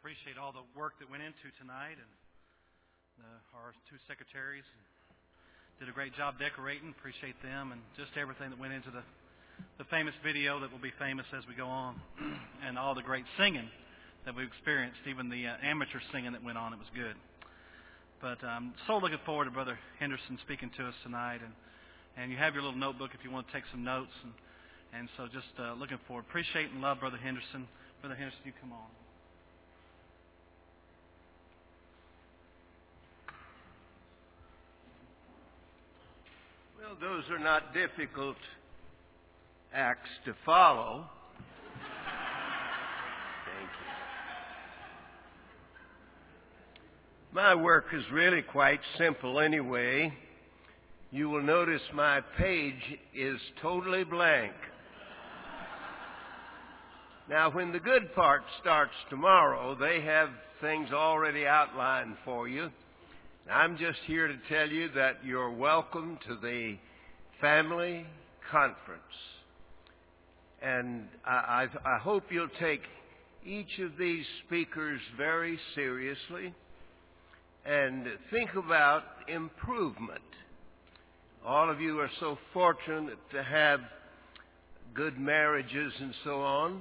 appreciate all the work that went into tonight, and our two secretaries did a great job decorating. Appreciate them, and just everything that went into the famous video that will be famous as we go on, and all the great singing that we experienced, even the amateur singing that went on. It was good. But I'm so looking forward to Brother Henderson speaking to us tonight, and you have your little notebook if you want to take some notes, and so just looking forward. Appreciate and love Brother Henderson. Brother Henderson, you come on. Well, those are not difficult acts to follow. Thank you. My work is really quite simple anyway. You will notice my page is totally blank. Now, when the good part starts tomorrow, they have things already outlined for you. I'm just here to tell you that you're welcome to the family conference. And I hope you'll take each of these speakers very seriously and think about improvement. All of you are so fortunate to have good marriages and so on.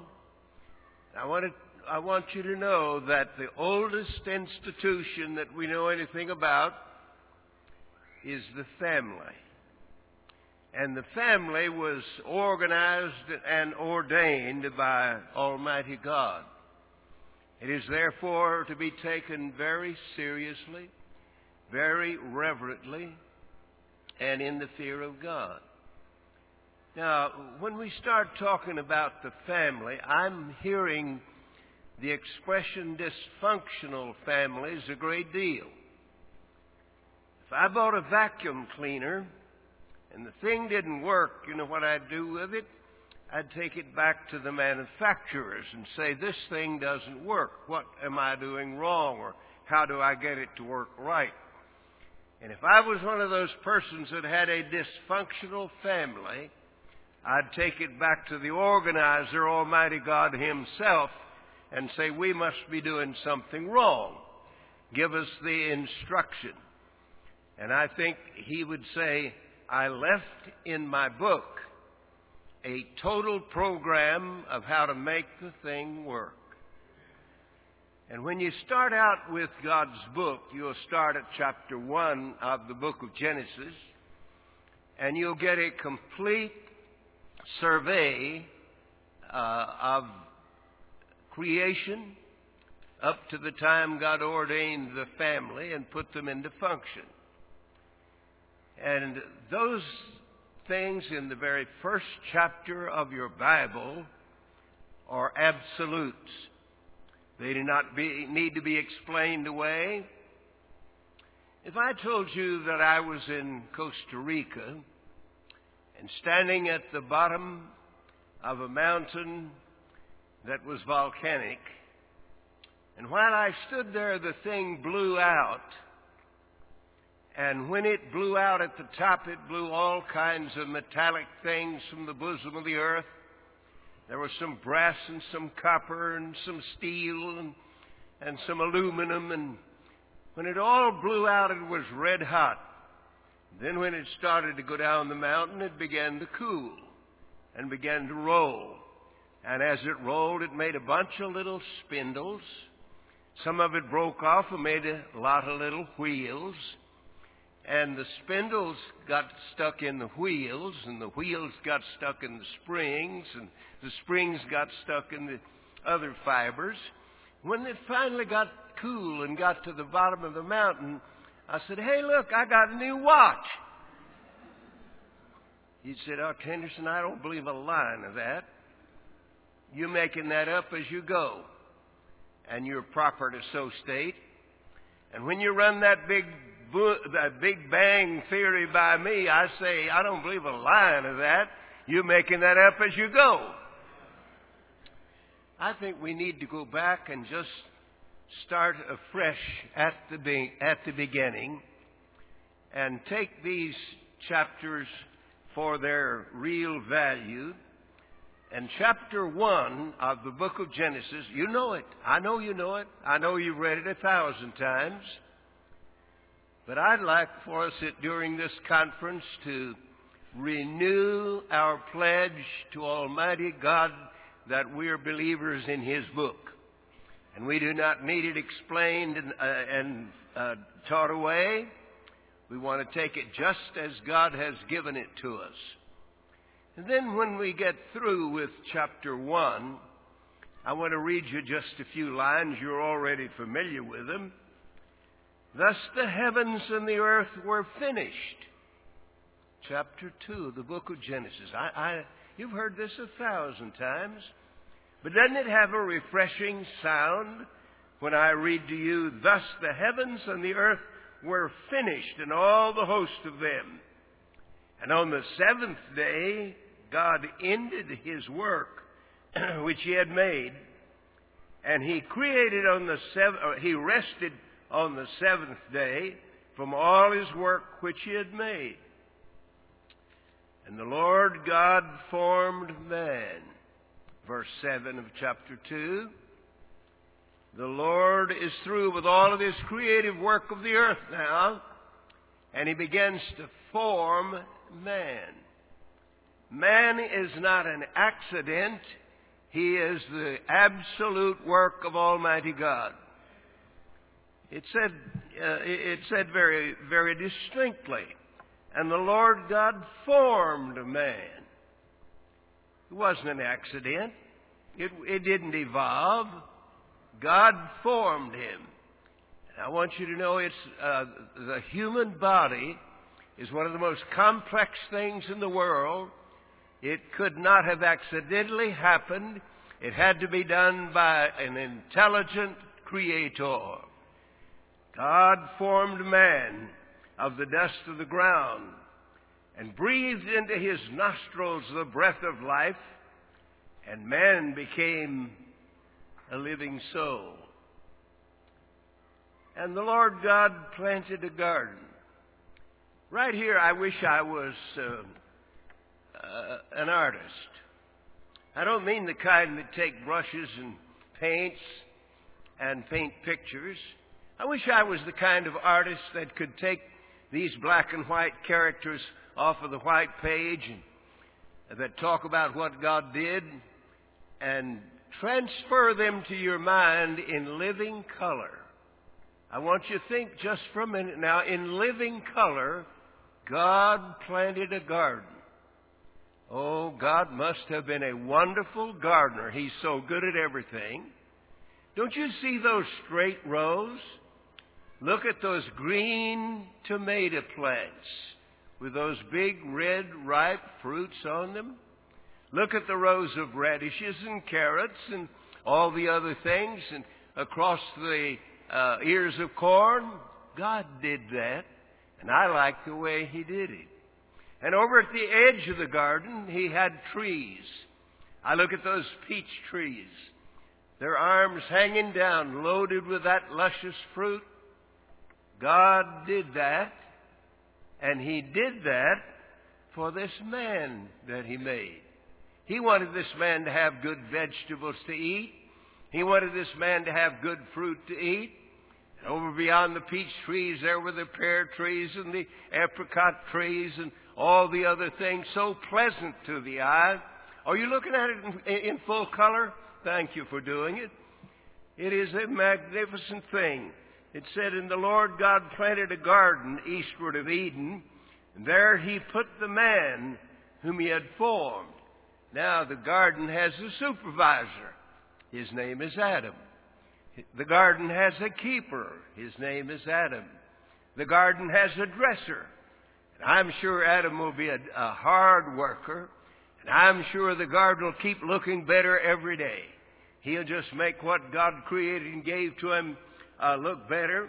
I want you to know that the oldest institution that we know anything about is the family. And the family was organized and ordained by Almighty God. It is therefore to be taken very seriously, very reverently, and in the fear of God. Now, when we start talking about the family, I'm hearing the expression dysfunctional families a great deal. If I bought a vacuum cleaner and the thing didn't work, you know what I'd do with it? I'd take it back to the manufacturers and say, this thing doesn't work. What am I doing wrong? Or how do I get it to work right? And if I was one of those persons that had a dysfunctional family, I'd take it back to the organizer, Almighty God Himself, and say, we must be doing something wrong. Give us the instruction. And I think He would say, I left in my book a total program of how to make the thing work. And when you start out with God's book, you'll start at chapter 1 of the book of Genesis, and you'll get a complete survey of creation up to the time God ordained the family and put them into function. And those things in the very first chapter of your Bible are absolutes. They do not need to be explained away. If I told you that I was in Costa Rica and standing at the bottom of a mountain that was volcanic, and while I stood there, the thing blew out. And when it blew out at the top, it blew all kinds of metallic things from the bosom of the earth. There was some brass and some copper and some steel and some aluminum. And when it all blew out, it was red hot. Then when it started to go down the mountain, it began to cool and began to roll. And as it rolled, it made a bunch of little spindles. Some of it broke off and made a lot of little wheels. And the spindles got stuck in the wheels, and the wheels got stuck in the springs, and the springs got stuck in the other fibers. When it finally got cool and got to the bottom of the mountain, I said, hey, look, I got a new watch. He said, oh, Henderson, I don't believe a line of that. You're making that up as you go. And you're proper to so state. And when you run that Big Bang theory by me, I say, I don't believe a line of that. You're making that up as you go. I think we need to go back and just start afresh at the beginning and take these chapters for their real value And chapter 1 of the book of Genesis, you know it. I know you know it. I know you've read it 1,000 times. But I'd like for us during this conference to renew our pledge to Almighty God that we're believers in His book. And we do not need it explained and taught away. We want to take it just as God has given it to us. And then when we get through with chapter 1, I want to read you just a few lines. You're already familiar with them. Thus the heavens and the earth were finished. Chapter 2 of the book of Genesis. You've heard this 1,000 times. But doesn't it have a refreshing sound when I read to you, thus the heavens and the earth were finished, and all the host of them. And on the seventh day, God ended His work which He had made, and He He rested on the seventh day from all His work which He had made. And the Lord God formed man. Verse 7 of chapter 2. The Lord is through with all of His creative work of the earth now, and He begins to form man. Man is not an accident. He is the absolute work of Almighty God. It said very, very distinctly, and the Lord God formed man. It wasn't an accident. It didn't evolve. God formed him. And I want you to know the human body is one of the most complex things in the world. It could not have accidentally happened. It had to be done by an intelligent creator. God formed man of the dust of the ground and breathed into his nostrils the breath of life, and man became a living soul. And the Lord God planted a garden. Right here, I wish I was an artist. I don't mean the kind that take brushes and paints and paint pictures. I wish I was the kind of artist that could take these black and white characters off of the white page and that talk about what God did and transfer them to your mind in living color. I want you to think just for a minute now, in living color, God planted a garden. Oh, God must have been a wonderful gardener. He's so good at everything. Don't you see those straight rows? Look at those green tomato plants with those big red ripe fruits on them. Look at the rows of radishes and carrots and all the other things, and across the ears of corn. God did that, and I like the way He did it. And over at the edge of the garden, He had trees. I look at those peach trees, their arms hanging down, loaded with that luscious fruit. God did that, and He did that for this man that He made. He wanted this man to have good vegetables to eat. He wanted this man to have good fruit to eat. And over beyond the peach trees, there were the pear trees and the apricot trees and all the other things, so pleasant to the eye. Are you looking at it in full color? Thank you for doing it. It is a magnificent thing. It said, and the Lord God planted a garden eastward of Eden, and there He put the man whom He had formed. Now the garden has a supervisor. His name is Adam. The garden has a keeper. His name is Adam. The garden has a dresser. And I'm sure Adam will be a hard worker. And I'm sure the garden will keep looking better every day. He'll just make what God created and gave to him look better.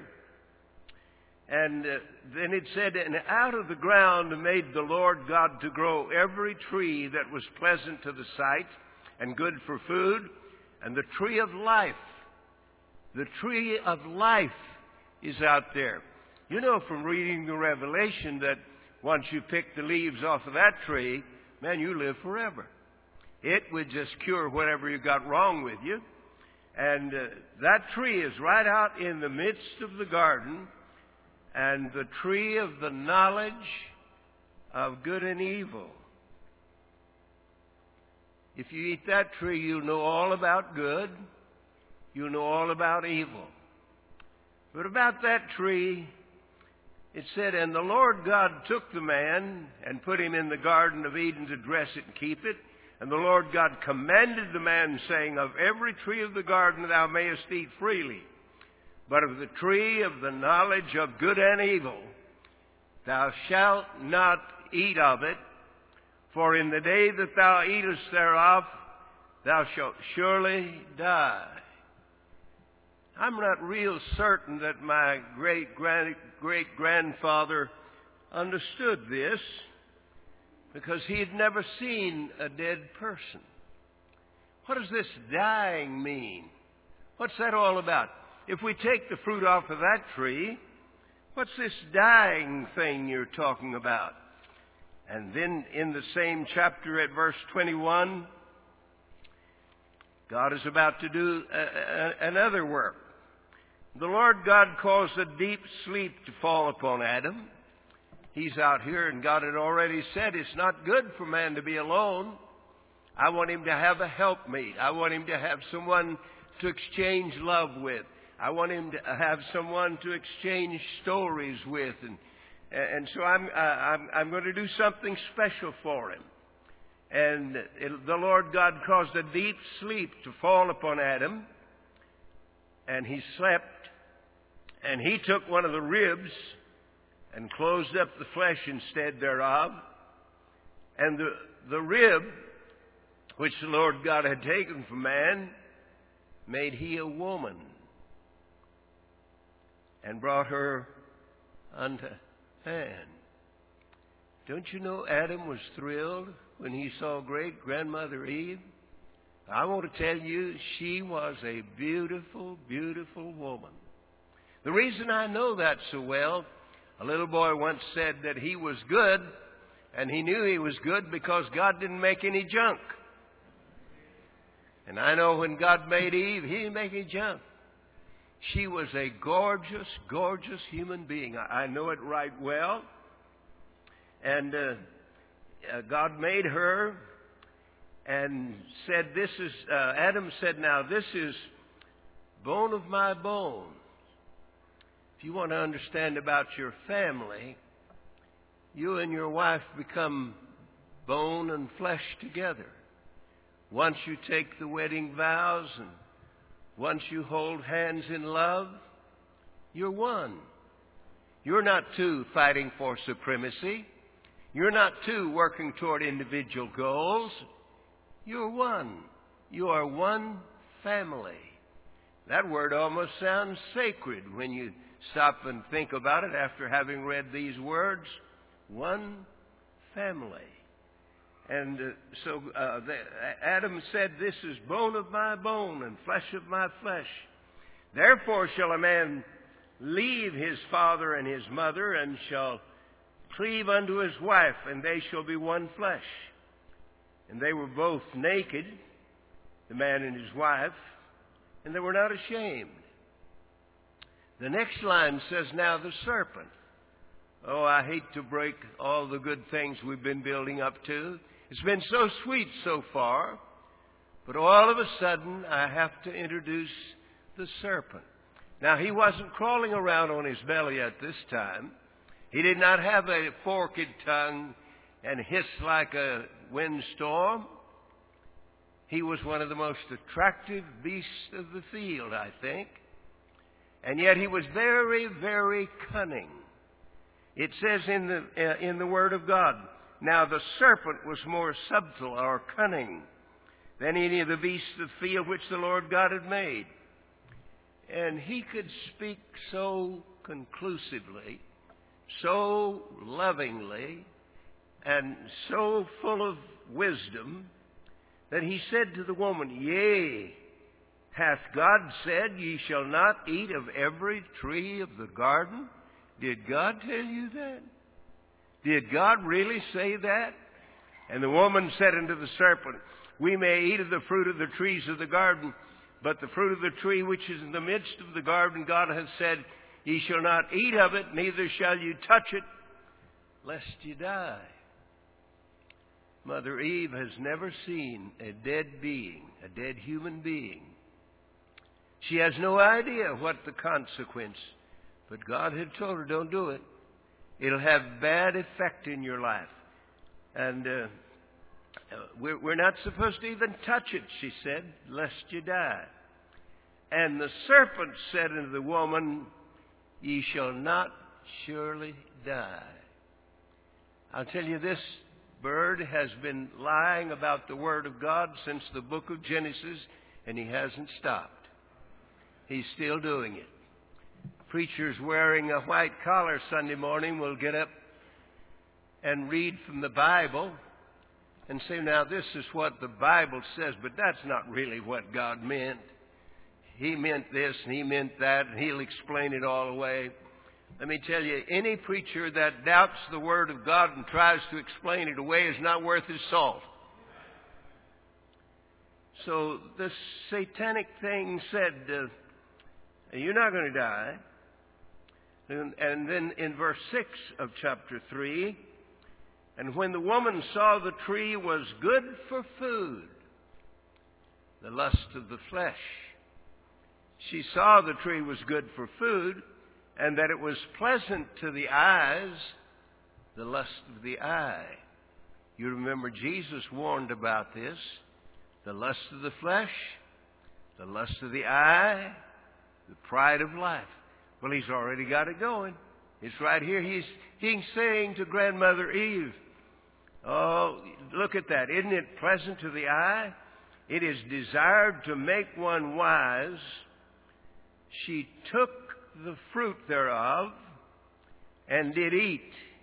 And then it said, and out of the ground made the Lord God to grow every tree that was pleasant to the sight and good for food, and the tree of life. The tree of life is out there. You know from reading the Revelation that once you pick the leaves off of that tree, man, you live forever. It would just cure whatever you got wrong with you. And that tree is right out in the midst of the garden, and the tree of the knowledge of good and evil. If you eat that tree, you'll know all about good. You'll know all about evil. But about that tree, it said, and the Lord God took the man and put him in the Garden of Eden to dress it and keep it. And the Lord God commanded the man, saying, of every tree of the garden thou mayest eat freely, but of the tree of the knowledge of good and evil thou shalt not eat of it, for in the day that thou eatest thereof thou shalt surely die. I'm not real certain that my great-grandfather understood this, because he had never seen a dead person. What does this dying mean? What's that all about? If we take the fruit off of that tree, what's this dying thing you're talking about? And then in the same chapter at verse 21, God is about to do another work. The Lord God caused a deep sleep to fall upon Adam. He's out here, and God had already said it's not good for man to be alone. I want him to have a helpmate. I want him to have someone to exchange love with. I want him to have someone to exchange stories with. And so I'm going to do something special for him. And the Lord God caused a deep sleep to fall upon Adam. And he slept. And he took one of the ribs and closed up the flesh instead thereof. And the rib, which the Lord God had taken from man, made he a woman, and brought her unto man. Don't you know Adam was thrilled when he saw great-grandmother Eve? I want to tell you, she was a beautiful, beautiful woman. The reason I know that so well, a little boy once said that he was good, and he knew he was good because God didn't make any junk. And I know when God made Eve, He didn't make any junk. She was a gorgeous, gorgeous human being. I know it right well. And God made her and said, Adam said, now this is bone of my bone. If you want to understand about your family, you and your wife become bone and flesh together. Once you take the wedding vows and once you hold hands in love, you're one. You're not two fighting for supremacy. You're not two working toward individual goals. You're one. You are one family. That word almost sounds sacred when you stop and think about it after having read these words. One family. And so Adam said, this is bone of my bone and flesh of my flesh. Therefore shall a man leave his father and his mother, and shall cleave unto his wife, and they shall be one flesh. And they were both naked, the man and his wife, and they were not ashamed. The next line says, now the serpent. Oh, I hate to break all the good things we've been building up to. It's been so sweet so far, but all of a sudden I have to introduce the serpent. Now, he wasn't crawling around on his belly at this time. He did not have a forked tongue and hiss like a windstorm. He was one of the most attractive beasts of the field, I think. And yet he was very, very cunning. It says in the Word of God, now the serpent was more subtle or cunning than any of the beasts of the field which the Lord God had made. And he could speak so conclusively, so lovingly, and so full of wisdom, that he said to the woman, yea, hath God said, ye shall not eat of every tree of the garden? Did God tell you that? Did God really say that? And the woman said unto the serpent, we may eat of the fruit of the trees of the garden, but the fruit of the tree which is in the midst of the garden, God hath said, ye shall not eat of it, neither shall you touch it, lest you die. Mother Eve has never seen a dead being, a dead human being. She has no idea what the consequence, but God had told her, don't do it. It'll have bad effect in your life. And we're not supposed to even touch it, she said, lest you die. And the serpent said unto the woman, ye shall not surely die. I'll tell you, this bird has been lying about the Word of God since the book of Genesis, and he hasn't stopped. He's still doing it. Preachers wearing a white collar Sunday morning will get up and read from the Bible and say, now this is what the Bible says, but that's not really what God meant. He meant this and he meant that, and he'll explain it all away. Let me tell you, any preacher that doubts the Word of God and tries to explain it away is not worth his salt. So this satanic thing said, you're not going to die. And then in verse 6 of chapter 3, and when the woman saw the tree was good for food, the lust of the flesh. She saw the tree was good for food, and that it was pleasant to the eyes, the lust of the eye. You remember Jesus warned about this. The lust of the flesh, the lust of the eye, the pride of life. Well, he's already got it going. It's right here. He's saying to Grandmother Eve, oh, look at that. Isn't it pleasant to the eye? It is desired to make one wise. She took the fruit thereof and did eat,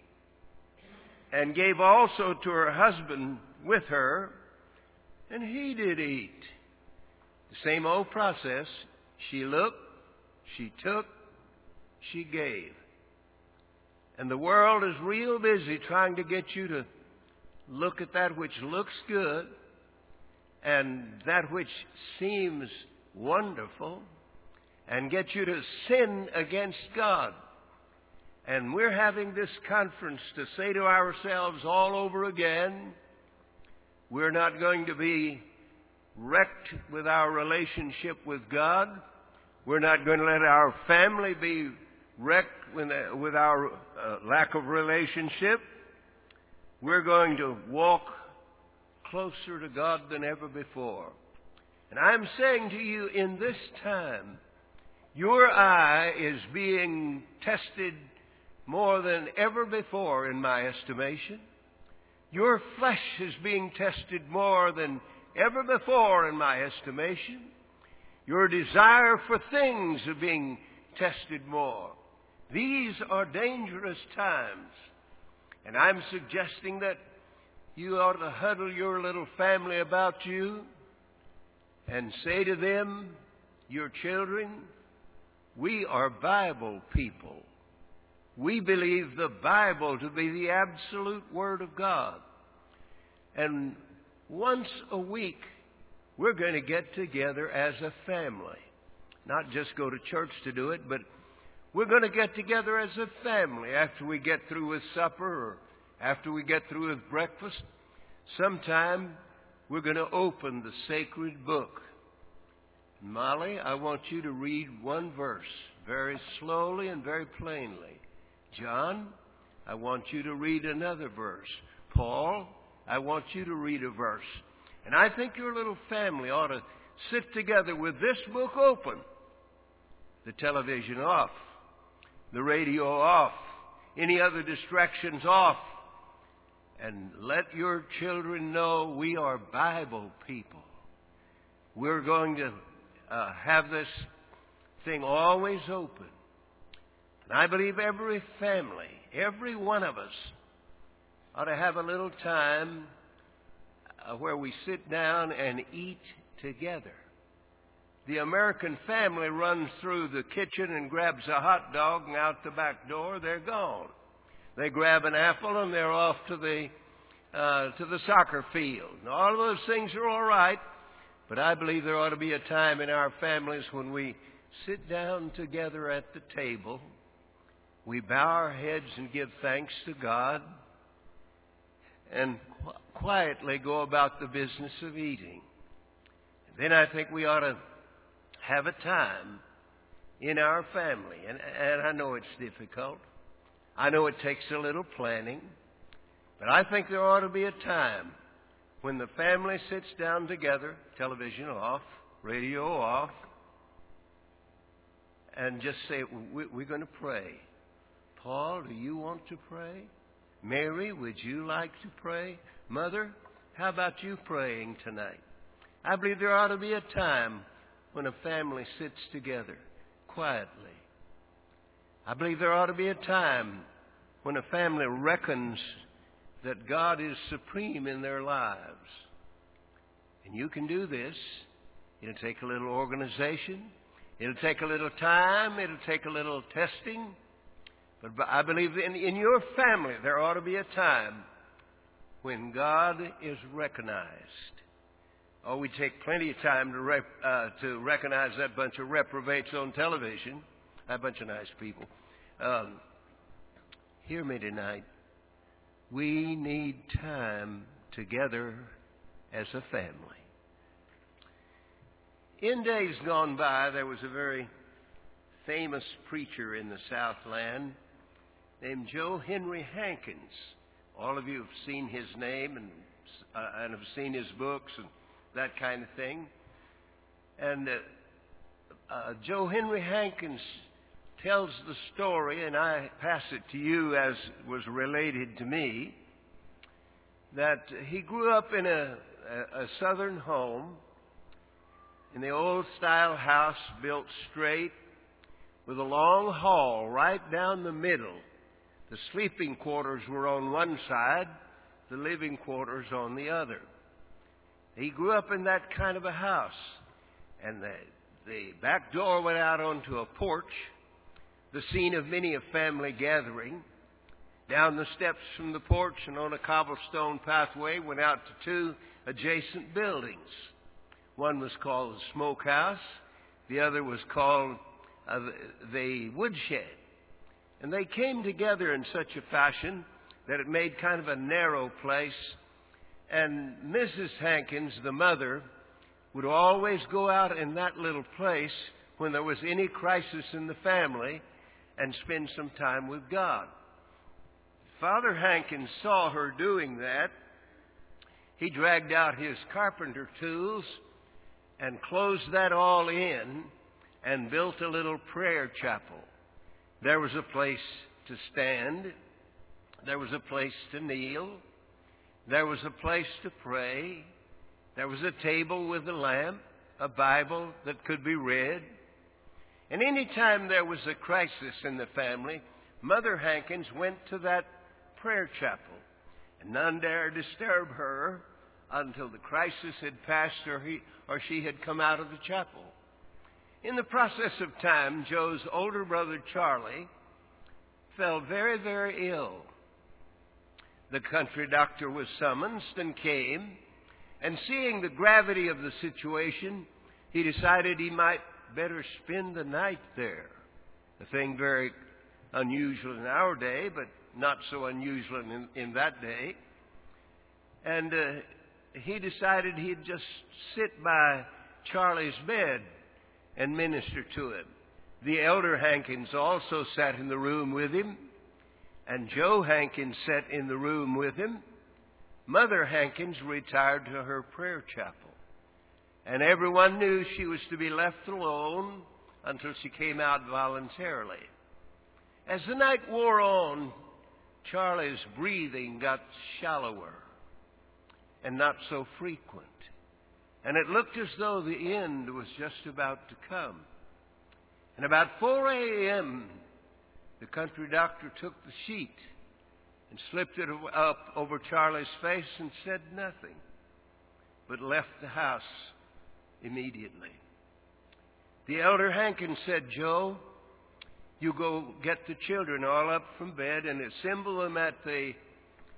and gave also to her husband with her, and he did eat. The same old process. She looked, she took, she gave. And the world is real busy trying to get you to look at that which looks good and that which seems wonderful and get you to sin against God. And we're having this conference to say to ourselves all over again, we're not going to be wrecked with our relationship with God. We're not going to let our family be wrecked with our lack of relationship. We're going to walk closer to God than ever before. And I'm saying to you, in this time, your eye is being tested more than ever before, in my estimation. Your flesh is being tested more than ever before, in my estimation. Your desire for things are being tested more. These are dangerous times. And I'm suggesting that you ought to huddle your little family about you and say to them, your children, we are Bible people. We believe the Bible to be the absolute Word of God. And once a week, we're going to get together as a family. Not just go to church to do it, but we're going to get together as a family after we get through with supper or after we get through with breakfast. Sometime we're going to open the sacred book. Molly, I want you to read one verse very slowly and very plainly. John, I want you to read another verse. Paul, I want you to read a verse. And I think your little family ought to sit together with this book open, the television off, the radio off, any other distractions off, and let your children know we are Bible people. We're going to have this thing always open. And I believe every family, every one of us, ought to have a little time where we sit down and eat together. The American family runs through the kitchen and grabs a hot dog, and out the back door, they're gone. They grab an apple, and they're off to the to the soccer field. And all of those things are all right, but I believe there ought to be a time in our families when we sit down together at the table, we bow our heads and give thanks to God, and quietly go about the business of eating. And then I think we ought to have a time in our family. And I know it's difficult. I know it takes a little planning. But I think there ought to be a time when the family sits down together, television off, radio off, and just say, we're going to pray. Paul, do you want to pray? Mary, would you like to pray? Mother, how about you praying tonight? I believe there ought to be a time when a family sits together quietly. I believe there ought to be a time when a family reckons that God is supreme in their lives. And you can do this. It'll take a little organization. It'll take a little time. It'll take a little testing. But I believe in your family there ought to be a time when God is recognized. Oh, we take plenty of time to recognize that bunch of reprobates on television. That bunch of nice people. Hear me tonight. We need time together as a family. In days gone by, there was a very famous preacher in the Southland named Joe Henry Hankins. All of you have seen his name and have seen his books and that kind of thing. And Joe Henry Hankins tells the story, and I pass it to you as was related to me, that he grew up in a southern home in the old-style house built straight with a long hall right down the middle. The sleeping quarters were on one side, the living quarters on the other. He grew up in that kind of a house, and the back door went out onto a porch, the scene of many a family gathering. Down the steps from the porch and on a cobblestone pathway went out to two adjacent buildings. One was called the smokehouse. The other was called the woodshed. And they came together in such a fashion that it made kind of a narrow place. And Mrs. Hankins, the mother, would always go out in that little place when there was any crisis in the family and spend some time with God. Father Hankins saw her doing that. He dragged out his carpenter tools and closed that all in and built a little prayer chapel. There was a place to stand. There was a place to kneel. There was a place to pray. There was a table with a lamp, a Bible that could be read. And any time there was a crisis in the family, Mother Hankins went to that prayer chapel, and none dared disturb her until the crisis had passed or she had come out of the chapel. In the process of time, Joe's older brother Charlie fell very, very ill. The country doctor was summoned and came, and seeing the gravity of the situation, he decided he might better spend the night there. A thing very unusual in our day, but not so unusual in that day. And he decided he'd just sit by Charlie's bed and minister to him. The elder Hankins also sat in the room with him, and Joe Hankins sat in the room with him. Mother Hankins retired to her prayer chapel, and everyone knew she was to be left alone until she came out voluntarily. As the night wore on, Charlie's breathing got shallower and not so frequent, and it looked as though the end was just about to come. And about 4 a.m., the country doctor took the sheet and slipped it up over Charlie's face and said nothing, but left the house immediately. The elder Hankins said, "Joe, you go get the children all up from bed and assemble them at the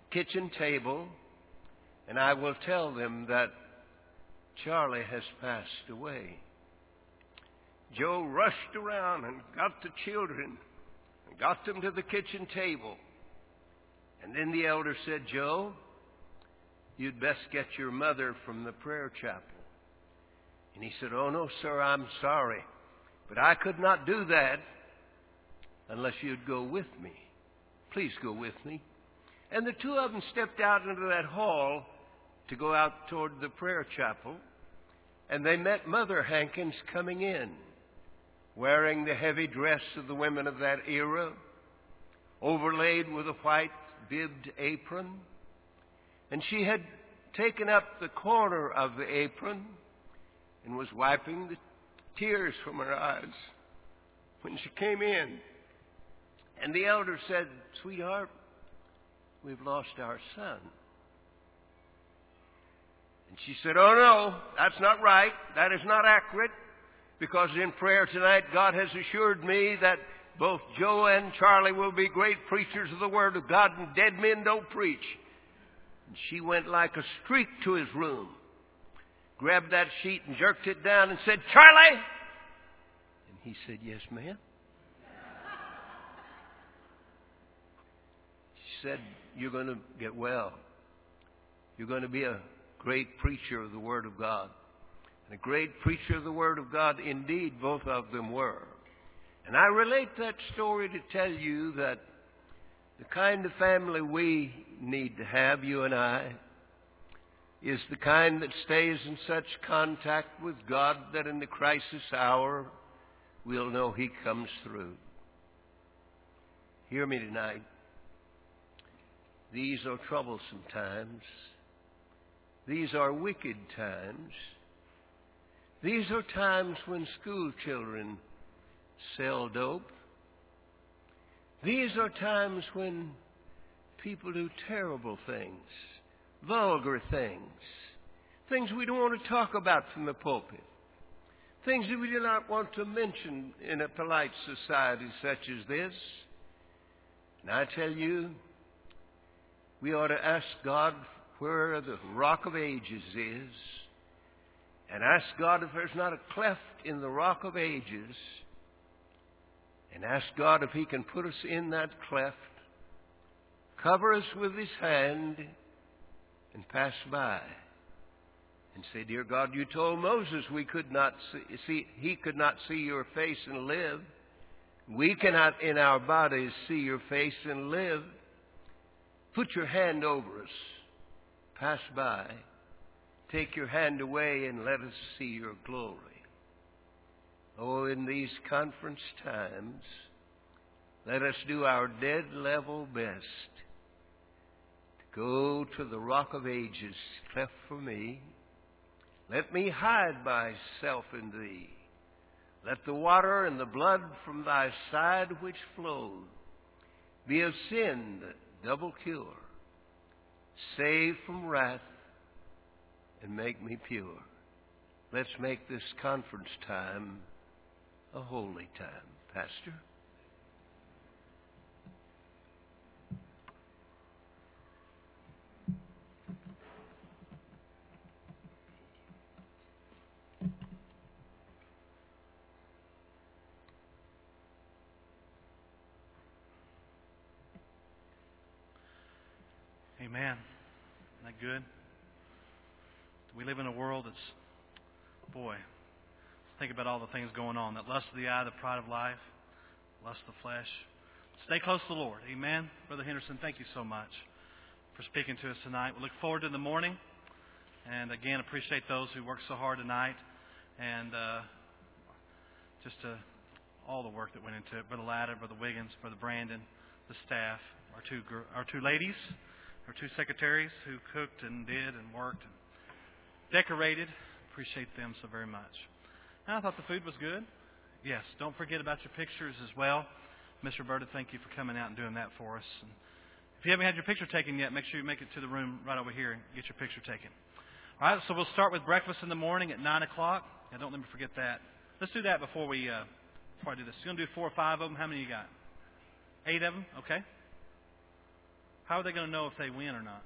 kitchen table, and I will tell them that Charlie has passed away. Joe rushed around and got the children and got them to the kitchen table. And then the elder said, Joe, you'd best get your mother from the prayer chapel. And he said, oh, no, sir, I'm sorry, but I could not do that unless you'd go with me. Please go with me. And the two of them stepped out into that hall to go out toward the prayer chapel, and they met Mother Hankins coming in, wearing the heavy dress of the women of that era, overlaid with a white bibbed apron. And she had taken up the corner of the apron and was wiping the tears from her eyes when she came in. And the elder said, sweetheart, we've lost our son. And she said, oh no, that's not right. That is not accurate. Because in prayer tonight, God has assured me that both Joe and Charlie will be great preachers of the Word of God, and dead men don't preach. And she went like a streak to his room, grabbed that sheet and jerked it down and said, Charlie! And he said, yes, ma'am. She said, you're going to get well. You're going to be a great preacher of the Word of God. And a great preacher of the Word of God, indeed, both of them were. And I relate that story to tell you that the kind of family we need to have, you and I, is the kind that stays in such contact with God that in the crisis hour we'll know He comes through. Hear me tonight. These are troublesome times. These are wicked times. These are times when school children sell dope. These are times when people do terrible things, vulgar things, things we don't want to talk about from the pulpit, things that we do not want to mention in a polite society such as this. And I tell you, we ought to ask God where the Rock of Ages is, and ask God if there's not a cleft in the Rock of Ages, and ask God if He can put us in that cleft, cover us with His hand, and pass by. And say, dear God, you told Moses we could not see, he could not see your face and live. We cannot in our bodies see your face and live. Put your hand over us. Pass by. Take your hand away and let us see your glory. Oh, in these conference times, let us do our dead level best to go to the Rock of Ages, cleft for me. Let me hide myself in thee. Let the water and the blood from thy side which flowed be of sin double cure. Save from wrath and make me pure. Let's make this conference time a holy time. Pastor? Amen. Isn't that good? We live in a world that's, boy, think about all the things going on. That lust of the eye, the pride of life, lust of the flesh. Stay close to the Lord. Amen. Brother Henderson, thank you so much for speaking to us tonight. We look forward to the morning. And again, appreciate those who worked so hard tonight. And all the work that went into it. Brother Latta, Brother Wiggins, Brother Brandon, the staff, our two ladies, our two secretaries who cooked and did and worked and decorated. Appreciate them so very much. And I thought the food was good. Yes, don't forget about your pictures as well. Miss Roberta, thank you for coming out and doing that for us. And if you haven't had your picture taken yet, make sure you make it to the room right over here and get your picture taken. All right, so we'll start with breakfast in the morning at 9 o'clock. Now, don't let me forget that. Let's do that before I do this. You're going to do 4 or 5 of them. How many you got? 8 of them? Okay. How are they going to know if they win or not?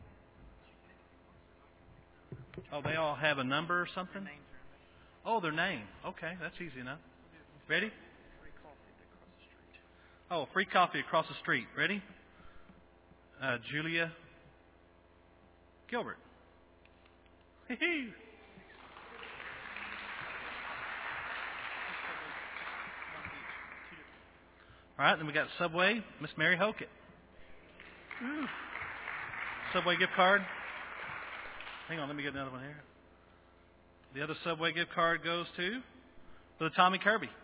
Oh, they all have a number or something? Oh, their name. Okay, that's easy enough. Ready? Oh, free coffee across the street. Ready? Julia Gilbert. Hee-hee. All right, then we got Subway, Miss Mary Hokett. Ooh. Subway gift card. Hang on, let me get another one here. The other Subway gift card goes to Brother Tommy Kirby.